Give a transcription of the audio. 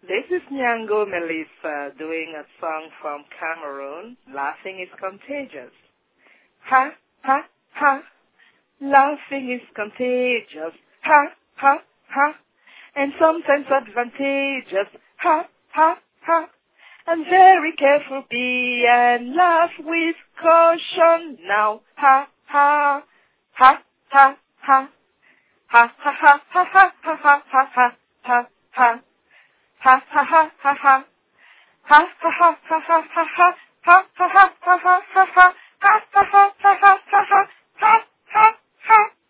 This is Nyango Melissa doing a song from Cameroon. Laughing is contagious. Ha, ha, ha. Laughing is contagious. Ha, ha, ha. And sometimes advantageous. Ha, ha, ha. And very careful be and laugh with caution now. Ha, ha, ha, ha, ha. Ha, ha, ha, ha, ha, ha, ha, ha, ha, ha, ha. Ha ha ha ha ha. Ha ha ha ha ha ha ha. Ha ha ha ha ha ha ha. Ha ha ha ha ha ha ha. Ha ha ha.